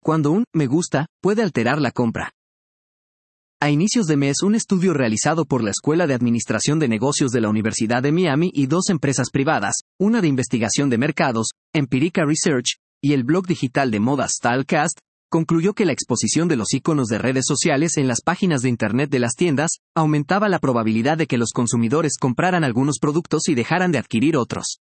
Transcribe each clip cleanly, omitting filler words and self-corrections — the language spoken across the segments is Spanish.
cuando un me gusta puede alterar la compra. A inicios de mes, un estudio realizado por la Escuela de Administración de Negocios de la Universidad de Miami y dos empresas privadas, una de investigación de mercados, Empirica Research, y el blog digital de moda Stylecast, concluyó que la exposición de los iconos de redes sociales en las páginas de Internet de las tiendas aumentaba la probabilidad de que los consumidores compraran algunos productos y dejaran de adquirir otros.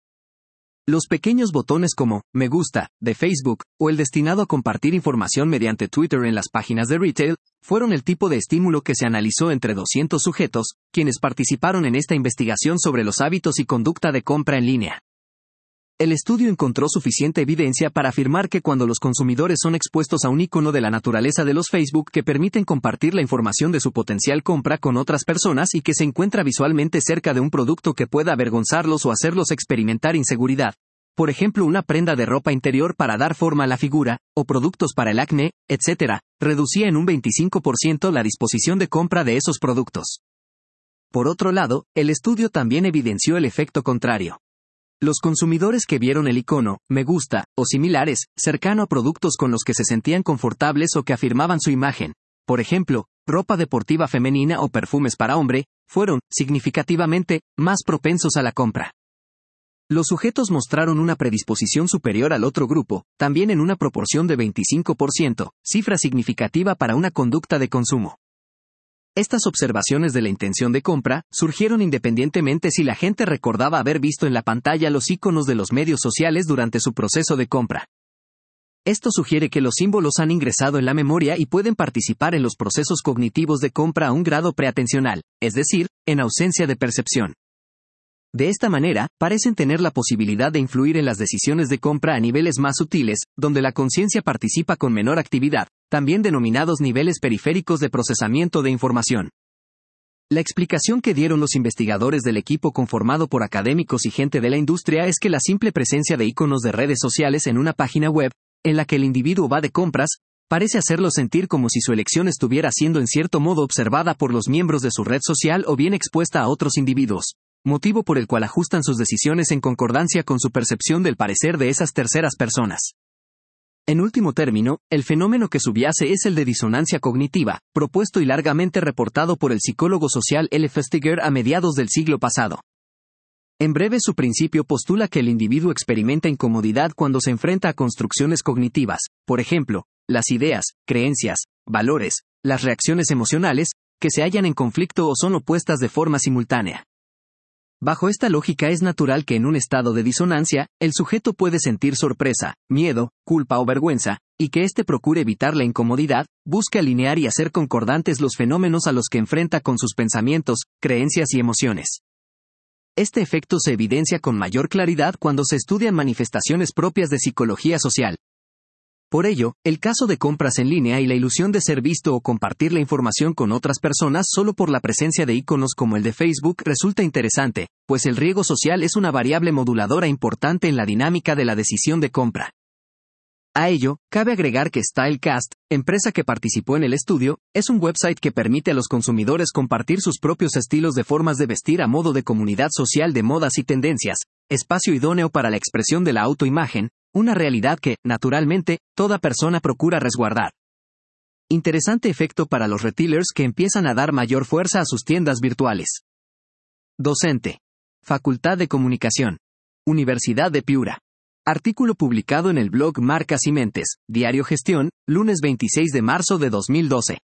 Los pequeños botones como me gusta de Facebook o el destinado a compartir información mediante Twitter en las páginas de retail fueron el tipo de estímulo que se analizó entre 200 sujetos, quienes participaron en esta investigación sobre los hábitos y conducta de compra en línea. El estudio encontró suficiente evidencia para afirmar que cuando los consumidores son expuestos a un icono de la naturaleza de los Facebook que permiten compartir la información de su potencial compra con otras personas y que se encuentra visualmente cerca de un producto que pueda avergonzarlos o hacerlos experimentar inseguridad, por ejemplo una prenda de ropa interior para dar forma a la figura, o productos para el acné, etc., reducía en un 25% la disposición de compra de esos productos. Por otro lado, el estudio también evidenció el efecto contrario. Los consumidores que vieron el icono, me gusta, o similares, cercano a productos con los que se sentían confortables o que afirmaban su imagen, por ejemplo, ropa deportiva femenina o perfumes para hombre, fueron, significativamente, más propensos a la compra. Los sujetos mostraron una predisposición superior al otro grupo, también en una proporción de 25%, cifra significativa para una conducta de consumo. Estas observaciones de la intención de compra surgieron independientemente si la gente recordaba haber visto en la pantalla los iconos de los medios sociales durante su proceso de compra. Esto sugiere que los símbolos han ingresado en la memoria y pueden participar en los procesos cognitivos de compra a un grado preatencional, es decir, en ausencia de percepción. De esta manera, parecen tener la posibilidad de influir en las decisiones de compra a niveles más sutiles, donde la conciencia participa con menor actividad, también denominados niveles periféricos de procesamiento de información. La explicación que dieron los investigadores del equipo conformado por académicos y gente de la industria es que la simple presencia de iconos de redes sociales en una página web, en la que el individuo va de compras, parece hacerlo sentir como si su elección estuviera siendo en cierto modo observada por los miembros de su red social o bien expuesta a otros individuos, motivo por el cual ajustan sus decisiones en concordancia con su percepción del parecer de esas terceras personas. En último término, el fenómeno que subyace es el de disonancia cognitiva, propuesto y largamente reportado por el psicólogo social L. Festiger a mediados del siglo pasado. En breve, su principio postula que el individuo experimenta incomodidad cuando se enfrenta a construcciones cognitivas, por ejemplo, las ideas, creencias, valores, las reacciones emocionales, que se hallan en conflicto o son opuestas de forma simultánea. Bajo esta lógica es natural que en un estado de disonancia, el sujeto puede sentir sorpresa, miedo, culpa o vergüenza, y que éste procure evitar la incomodidad, busque alinear y hacer concordantes los fenómenos a los que enfrenta con sus pensamientos, creencias y emociones. Este efecto se evidencia con mayor claridad cuando se estudian manifestaciones propias de psicología social. Por ello, el caso de compras en línea y la ilusión de ser visto o compartir la información con otras personas solo por la presencia de iconos como el de Facebook resulta interesante, pues el riesgo social es una variable moduladora importante en la dinámica de la decisión de compra. A ello, cabe agregar que Stylecast, empresa que participó en el estudio, es un website que permite a los consumidores compartir sus propios estilos de formas de vestir a modo de comunidad social de modas y tendencias, espacio idóneo para la expresión de la autoimagen, una realidad que, naturalmente, toda persona procura resguardar. Interesante efecto para los retailers que empiezan a dar mayor fuerza a sus tiendas virtuales. Docente. Facultad de Comunicación. Universidad de Piura. Artículo publicado en el blog Marcas y Mentes, Diario Gestión, lunes 26 de marzo de 2012.